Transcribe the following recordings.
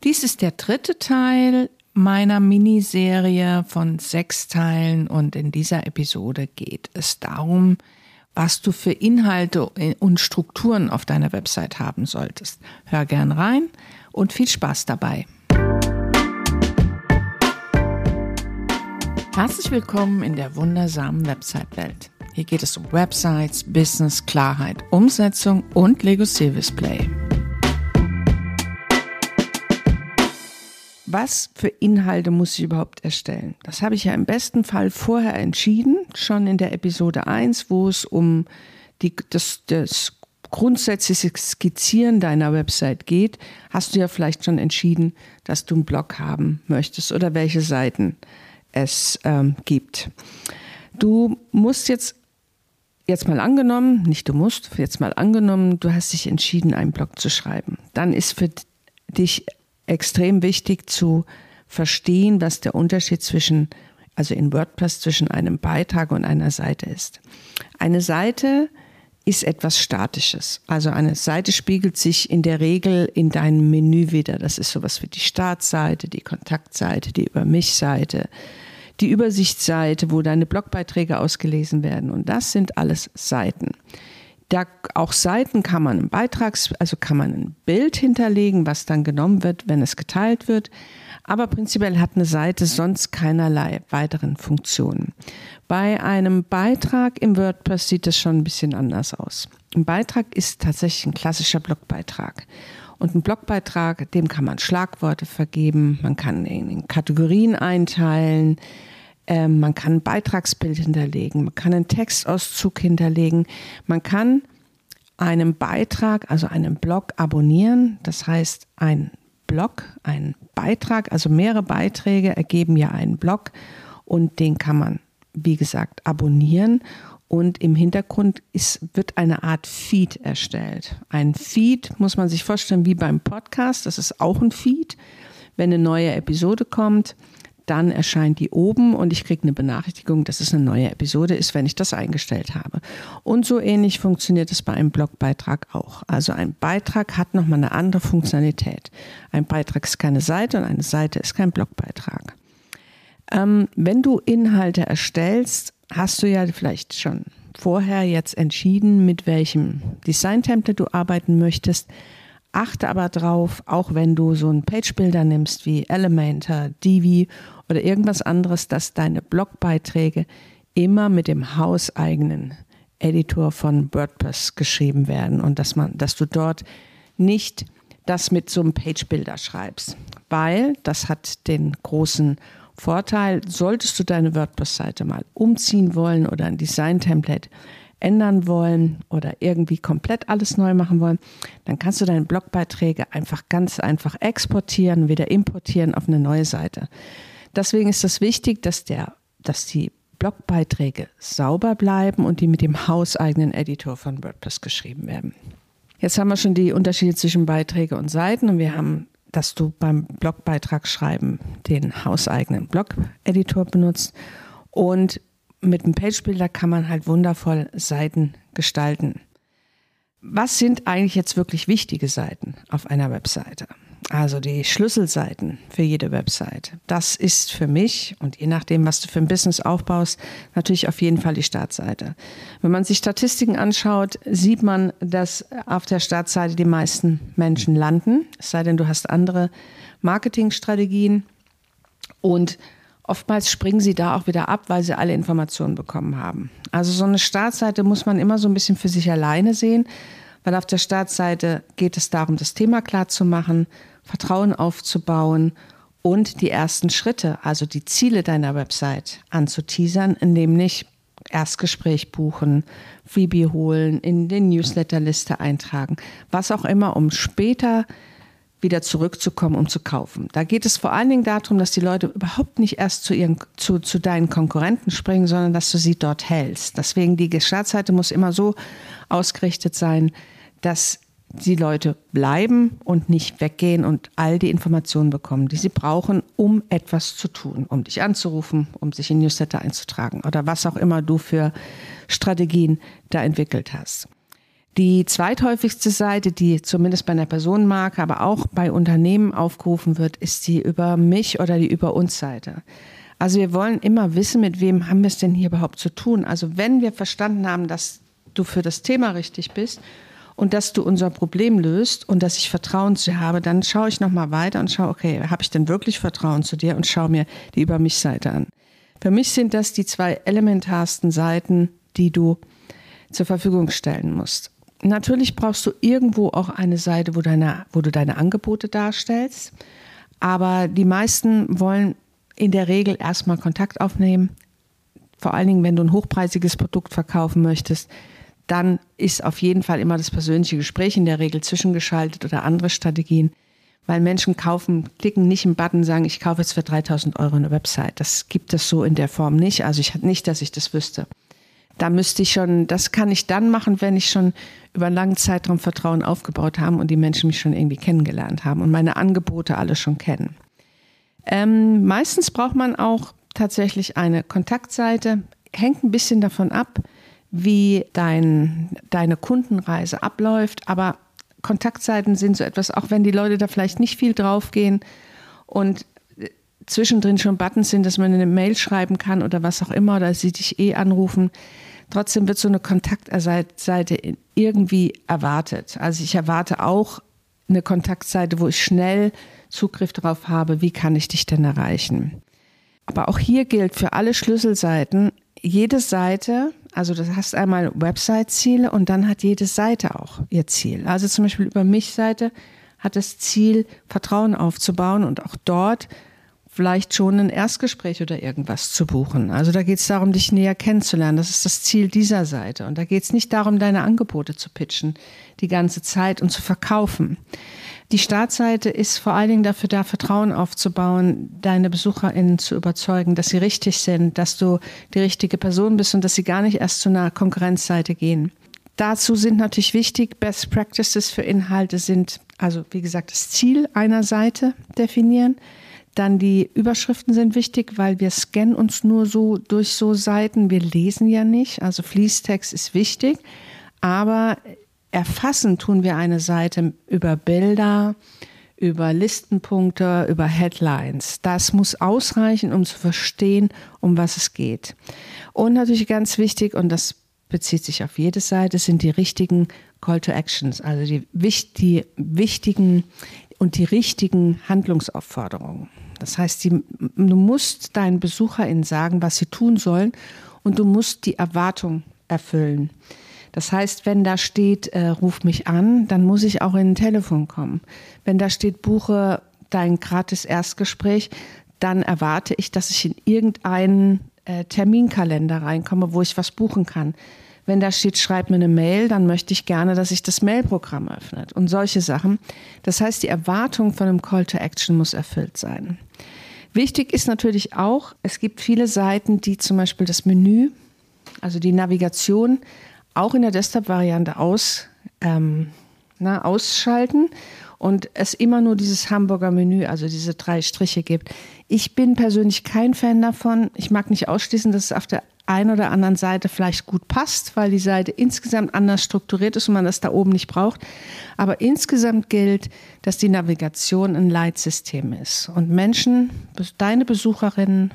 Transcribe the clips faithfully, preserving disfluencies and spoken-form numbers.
Dies ist der dritte Teil meiner Miniserie von sechs Teilen und in dieser Episode geht es darum, was du für Inhalte und Strukturen auf deiner Website haben solltest. Hör gern rein und viel Spaß dabei. Herzlich willkommen in der wundersamen Website-Welt. Hier geht es um Websites, Business, Klarheit, Umsetzung und Lego Service Play. Was für Inhalte muss ich überhaupt erstellen? Das habe ich ja im besten Fall vorher entschieden, schon in der Episode eins, wo es um die, das, das grundsätzliche Skizzieren deiner Website geht. Hast du ja vielleicht schon entschieden, dass du einen Blog haben möchtest oder welche Seiten es ähm, gibt. Du musst jetzt, jetzt mal angenommen, nicht du musst, jetzt mal angenommen, du hast dich entschieden, einen Blog zu schreiben. Dann ist für dich extrem wichtig zu verstehen, was der Unterschied zwischen, also in WordPress zwischen einem Beitrag und einer Seite ist. Eine Seite ist etwas Statisches. Also eine Seite spiegelt sich in der Regel in deinem Menü wieder. Das ist sowas wie die Startseite, die Kontaktseite, die Über-mich-Seite, die Übersichtsseite, wo deine Blogbeiträge ausgelesen werden. Und das sind alles Seiten. Da auch Seiten kann man einen Beitrags, also kann man ein Bild hinterlegen, was dann genommen wird, wenn es geteilt wird. Aber prinzipiell hat eine Seite sonst keinerlei weiteren Funktionen. Bei einem Beitrag im WordPress sieht das schon ein bisschen anders aus. Ein Beitrag ist tatsächlich ein klassischer Blogbeitrag. Und ein Blogbeitrag, dem kann man Schlagworte vergeben, man kann ihn in Kategorien einteilen, man kann ein Beitragsbild hinterlegen, man kann einen Textauszug hinterlegen, man kann einen Beitrag, also einen Blog abonnieren. Das heißt, ein Blog, ein Beitrag, also mehrere Beiträge ergeben ja einen Blog und den kann man, wie gesagt, abonnieren. Und im Hintergrund ist, wird eine Art Feed erstellt. Ein Feed muss man sich vorstellen wie beim Podcast, das ist auch ein Feed. Wenn eine neue Episode kommt, dann erscheint die oben und ich kriege eine Benachrichtigung, dass es eine neue Episode ist, wenn ich das eingestellt habe. Und so ähnlich funktioniert es bei einem Blogbeitrag auch. Also ein Beitrag hat nochmal eine andere Funktionalität. Ein Beitrag ist keine Seite und eine Seite ist kein Blogbeitrag. Ähm, wenn du Inhalte erstellst, hast du ja vielleicht schon vorher jetzt entschieden, mit welchem Design-Template du arbeiten möchtest. Achte aber drauf, auch wenn du so einen Page-Builder nimmst wie Elementor, Divi oder irgendwas anderes, dass deine Blogbeiträge immer mit dem hauseigenen Editor von WordPress geschrieben werden und dass man, dass du dort nicht das mit so einem Page-Builder schreibst, weil das hat den großen Vorteil, solltest du deine WordPress-Seite mal umziehen wollen oder ein Design-Template ändern wollen oder irgendwie komplett alles neu machen wollen, dann kannst du deine Blogbeiträge einfach ganz einfach exportieren, wieder importieren auf eine neue Seite. Deswegen ist es wichtig, dass der, dass die Blogbeiträge sauber bleiben und die mit dem hauseigenen Editor von WordPress geschrieben werden. Jetzt haben wir schon die Unterschiede zwischen Beiträge und Seiten und wir haben, dass du beim Blogbeitrag schreiben den hauseigenen Blog-Editor benutzt und mit dem Page-Builder kann man halt wundervoll Seiten gestalten. Was sind eigentlich jetzt wirklich wichtige Seiten auf einer Webseite? Also die Schlüsselseiten für jede Webseite. Das ist für mich und je nachdem, was du für ein Business aufbaust, natürlich auf jeden Fall die Startseite. Wenn man sich Statistiken anschaut, sieht man, dass auf der Startseite die meisten Menschen landen. Es sei denn, du hast andere Marketingstrategien und oftmals springen sie da auch wieder ab, weil sie alle Informationen bekommen haben. Also so eine Startseite muss man immer so ein bisschen für sich alleine sehen, weil auf der Startseite geht es darum, das Thema klar zu machen, Vertrauen aufzubauen und die ersten Schritte, also die Ziele deiner Website anzuteasern, nämlich Erstgespräch buchen, Freebie holen, in den Newsletterliste eintragen, was auch immer, um später wieder zurückzukommen, um zu kaufen. Da geht es vor allen Dingen darum, dass die Leute überhaupt nicht erst zu ihren, zu, zu deinen Konkurrenten springen, sondern dass du sie dort hältst. Deswegen die Startseite muss immer so ausgerichtet sein, dass die Leute bleiben und nicht weggehen und all die Informationen bekommen, die sie brauchen, um etwas zu tun, um dich anzurufen, um sich in Newsletter einzutragen oder was auch immer du für Strategien da entwickelt hast. Die zweithäufigste Seite, die zumindest bei einer Personenmarke, aber auch bei Unternehmen aufgerufen wird, ist die Über mich oder die Über uns Seite. Also wir wollen immer wissen, mit wem haben wir es denn hier überhaupt zu tun. Also wenn wir verstanden haben, dass du für das Thema richtig bist und dass du unser Problem löst und dass ich Vertrauen zu dir habe, dann schaue ich nochmal weiter und schaue, okay, habe ich denn wirklich Vertrauen zu dir und schaue mir die Über mich Seite an. Für mich sind das die zwei elementarsten Seiten, die du zur Verfügung stellen musst. Natürlich brauchst du irgendwo auch eine Seite, wo, deine, wo du deine Angebote darstellst, aber die meisten wollen in der Regel erstmal Kontakt aufnehmen. Vor allen Dingen, wenn du ein hochpreisiges Produkt verkaufen möchtest, dann ist auf jeden Fall immer das persönliche Gespräch in der Regel zwischengeschaltet oder andere Strategien, weil Menschen kaufen, klicken nicht einen Button, sagen, ich kaufe jetzt für dreitausend Euro eine Website. Das gibt es so in der Form nicht. Also ich nicht, dass ich das wüsste. Da müsste ich schon, das kann ich dann machen, wenn ich schon über einen langen Zeitraum Vertrauen aufgebaut habe und die Menschen mich schon irgendwie kennengelernt haben und meine Angebote alle schon kennen. Ähm, meistens braucht man auch tatsächlich eine Kontaktseite. Hängt ein bisschen davon ab, wie dein, deine Kundenreise abläuft. Aber Kontaktseiten sind so etwas, auch wenn die Leute da vielleicht nicht viel draufgehen und zwischendrin schon Buttons sind, dass man eine Mail schreiben kann oder was auch immer, oder sie dich eh anrufen. Trotzdem wird so eine Kontaktseite irgendwie erwartet. Also ich erwarte auch eine Kontaktseite, wo ich schnell Zugriff darauf habe, wie kann ich dich denn erreichen. Aber auch hier gilt für alle Schlüsselseiten, jede Seite, also du hast einmal Website-Ziele und dann hat jede Seite auch ihr Ziel. Also zum Beispiel über mich Seite hat das Ziel, Vertrauen aufzubauen und auch dort vielleicht schon ein Erstgespräch oder irgendwas zu buchen. Also da geht es darum, dich näher kennenzulernen. Das ist das Ziel dieser Seite. Und da geht es nicht darum, deine Angebote zu pitchen die ganze Zeit und zu verkaufen. Die Startseite ist vor allen Dingen dafür da, Vertrauen aufzubauen, deine BesucherInnen zu überzeugen, dass sie richtig sind, dass du die richtige Person bist und dass sie gar nicht erst zu einer Konkurrenzseite gehen. Dazu sind natürlich wichtig, Best Practices für Inhalte sind, also wie gesagt, das Ziel einer Seite definieren. Dann die Überschriften sind wichtig, weil wir scannen uns nur so durch so Seiten. Wir lesen ja nicht, also Fließtext ist wichtig, aber erfassen tun wir eine Seite über Bilder, über Listenpunkte, über Headlines. Das muss ausreichen, um zu verstehen, um was es geht. Und natürlich ganz wichtig, und das bezieht sich auf jede Seite, sind die richtigen Call to Actions, also die, die wichtigen und die richtigen Handlungsaufforderungen. Das heißt, die, du musst deinen BesucherInnen sagen, was sie tun sollen, und du musst die Erwartung erfüllen. Das heißt, wenn da steht, äh, ruf mich an, dann muss ich auch in ein Telefon kommen. Wenn da steht, buche dein gratis Erstgespräch, dann erwarte ich, dass ich in irgendeinen äh, Terminkalender reinkomme, wo ich was buchen kann. Wenn da steht, schreib mir eine Mail, dann möchte ich gerne, dass sich das Mailprogramm öffnet und solche Sachen. Das heißt, die Erwartung von einem Call to Action muss erfüllt sein. Wichtig ist natürlich auch, es gibt viele Seiten, die zum Beispiel das Menü, also die Navigation, auch in der Desktop-Variante aus, ähm, na, ausschalten und es immer nur dieses Hamburger Menü, also diese drei Striche gibt. Ich bin persönlich kein Fan davon. Ich mag nicht ausschließen, dass es auf der einen oder anderen Seite vielleicht gut passt, weil die Seite insgesamt anders strukturiert ist und man das da oben nicht braucht. Aber insgesamt gilt, dass die Navigation ein Leitsystem ist. Und Menschen, deine Besucherinnen,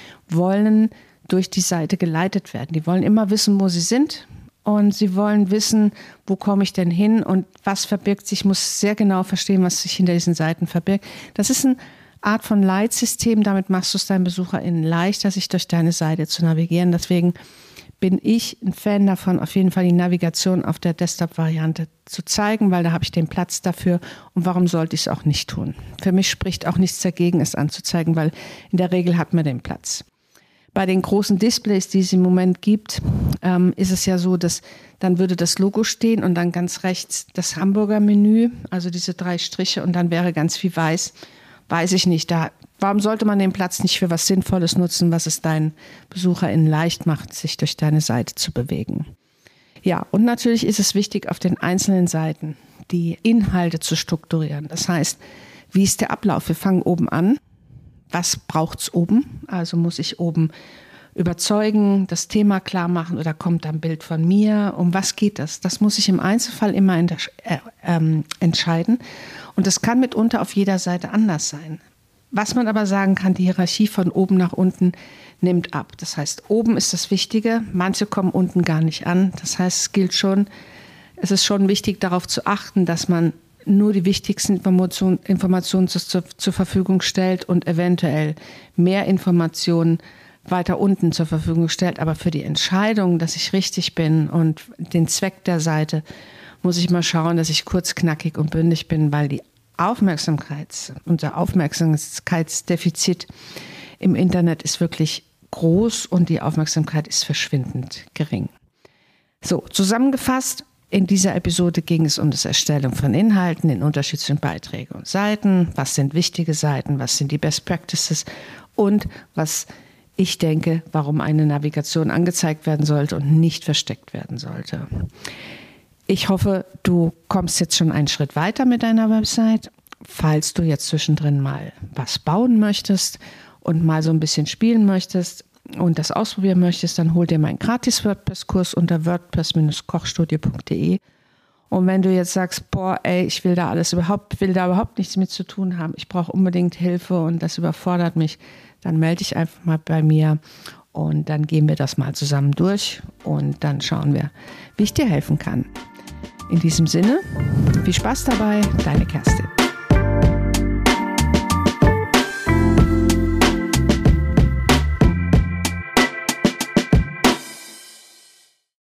wollen durch die Seite geleitet werden. Die wollen immer wissen, wo sie sind. Und sie wollen wissen, wo komme ich denn hin und was verbirgt sich. Ich muss sehr genau verstehen, was sich hinter diesen Seiten verbirgt. Das ist eine Art von Leitsystem. Damit machst du es deinen BesucherInnen leichter, sich durch deine Seite zu navigieren. Deswegen bin ich ein Fan davon, auf jeden Fall die Navigation auf der Desktop-Variante zu zeigen, weil da habe ich den Platz dafür. Und warum sollte ich es auch nicht tun? Für mich spricht auch nichts dagegen, es anzuzeigen, weil in der Regel hat man den Platz. Bei den großen Displays, die es im Moment gibt, ähm, ist es ja so, dass dann würde das Logo stehen und dann ganz rechts das Hamburger Menü, also diese drei Striche, und dann wäre ganz viel weiß. Weiß ich nicht. Da, warum sollte man den Platz nicht für was Sinnvolles nutzen, was es deinen BesucherInnen leicht macht, sich durch deine Seite zu bewegen? Ja, und natürlich ist es wichtig, auf den einzelnen Seiten die Inhalte zu strukturieren. Das heißt, wie ist der Ablauf? Wir fangen oben an. Was braucht's oben? Also muss ich oben überzeugen, das Thema klar machen oder kommt da ein Bild von mir? Um was geht das? Das muss ich im Einzelfall immer in der, äh, ähm, entscheiden. Und das kann mitunter auf jeder Seite anders sein. Was man aber sagen kann, die Hierarchie von oben nach unten nimmt ab. Das heißt, oben ist das Wichtige, manche kommen unten gar nicht an. Das heißt, es gilt schon, es ist schon wichtig, darauf zu achten, dass man nur die wichtigsten Informationen, Informationen zur, zur Verfügung stellt und eventuell mehr Informationen weiter unten zur Verfügung stellt. Aber für die Entscheidung, dass ich richtig bin und den Zweck der Seite, muss ich mal schauen, dass ich kurz, knackig und bündig bin, weil die Aufmerksamkeit, unser Aufmerksamkeitsdefizit im Internet ist wirklich groß und die Aufmerksamkeit ist verschwindend gering. So, zusammengefasst, in dieser Episode ging es um das Erstellen von Inhalten, den Unterschied zwischen Beiträgen und Seiten, was sind wichtige Seiten, was sind die Best Practices und was ich denke, warum eine Navigation angezeigt werden sollte und nicht versteckt werden sollte. Ich hoffe, du kommst jetzt schon einen Schritt weiter mit deiner Website. Falls du jetzt zwischendrin mal was bauen möchtest und mal so ein bisschen spielen möchtest und das ausprobieren möchtest, dann hol dir meinen Gratis-WordPress-Kurs unter wordpress Bindestrich kochstudio Punkt de. Und wenn du jetzt sagst, boah, ey, ich will da alles überhaupt, will da überhaupt nichts mit zu tun haben, ich brauche unbedingt Hilfe und das überfordert mich, dann melde dich einfach mal bei mir und dann gehen wir das mal zusammen durch und dann schauen wir, wie ich dir helfen kann. In diesem Sinne, viel Spaß dabei, deine Kerstin.